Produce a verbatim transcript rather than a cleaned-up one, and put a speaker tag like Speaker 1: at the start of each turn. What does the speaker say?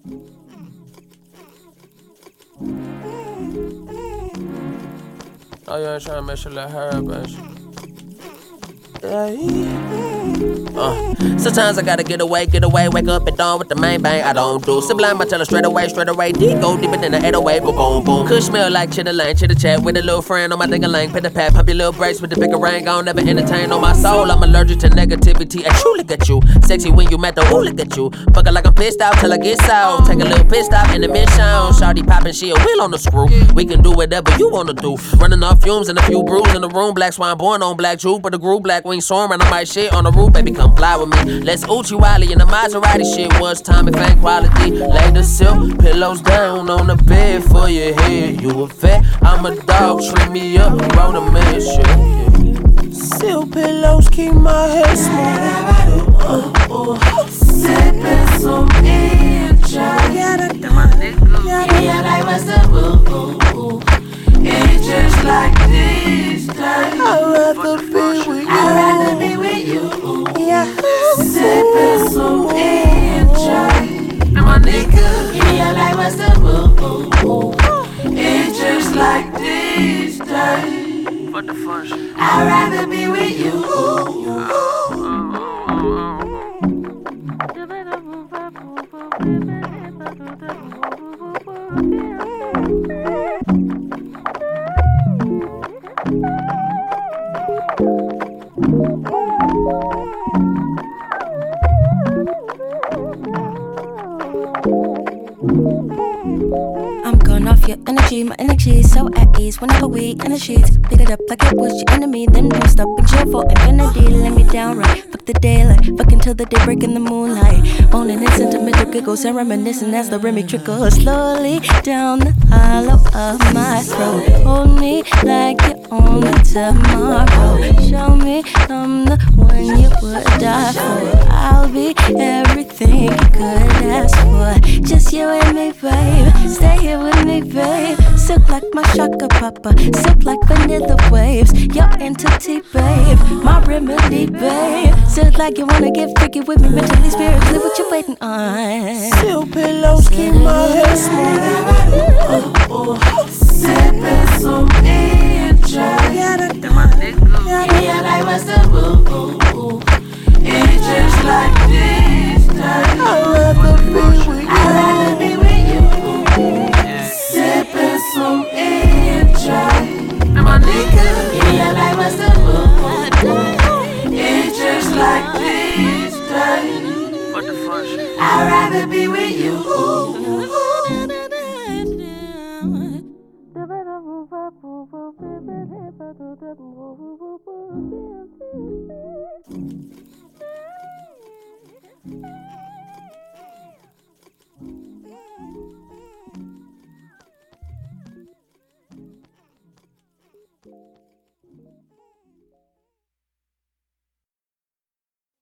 Speaker 1: Oh, you ain't trying to make sure let her, bitch. Uh, sometimes I gotta get away, get away, wake up at dawn with the main bang. I don't do sublime, I tell her straight away, straight away. D go deeper than the eight oh eight, boom, boom, boom. Could smell like chitter lane, chitter chat with a little friend on my ding-a-ling. Pit the pat, pump your little brakes with the bigger ring. I don't never entertain on my soul. I'm allergic to negativity. I truly look at you. Sexy when you met the ooh, look at you. Fuckin' like I'm pissed out till I get south. Take a little piss stop in the mission. Shawty poppin', she a wheel on the screw. We can do whatever you wanna do. Running off fumes and a few brews in the room. Black swine born on black Jew, but the groove black wing storm and I might shit on the roof, baby, come fly with me. Let's Uchi Wally in the Maserati shit. What's time if ain't quality? Lay the silk pillows down on the bed for your head. You a vet, I'm a dog, treat me up, roll the man shit. Yeah. Silk pillows keep my head smooth. Uh, uh,
Speaker 2: Sippin' some insight. Yeah, like what's the boo? It's just like this time.
Speaker 1: I'd rather be with you.
Speaker 2: I'd rather be with you.
Speaker 1: Yeah.
Speaker 2: Sippin' some insight.
Speaker 1: My nigga.
Speaker 2: Yeah, like what's the boo? It's just like this time.
Speaker 1: What the fuck?
Speaker 2: I'd rather be with you.
Speaker 3: I'm going off your energy, my energy is so at ease. Whenever we in the sheets, pick it up like it was your enemy. Then don't stop and chill for infinity. Let me down right, fuck the daylight, fuck until the day break in the moonlight. Moaning in sentimental giggles and reminiscing as the Remy trickles slowly down the hollow of my throat. Hold me like you own me tomorrow. Show me I'm the one you would die for. I'll be everything you could ask for. Just you and me, babe. Stay here with me, babe. Silk like my shaka papa, silk like vanilla waves. Your entity, babe. My remedy, babe. Silk like you wanna get freaky with me, mentally, spiritually. What you waiting on?
Speaker 1: Silk pillows keep my head smooth.
Speaker 2: Sippin' some insight. Yeah, like what's the boo? It's just like this time.
Speaker 1: I'd rather be with you.
Speaker 2: I'd rather be with you. Sippin' some insight.
Speaker 1: My nigga.
Speaker 2: Yeah, like what's the boo? It's just like this time.
Speaker 1: What the fuck?
Speaker 2: I'd rather be with you.
Speaker 3: Thank you.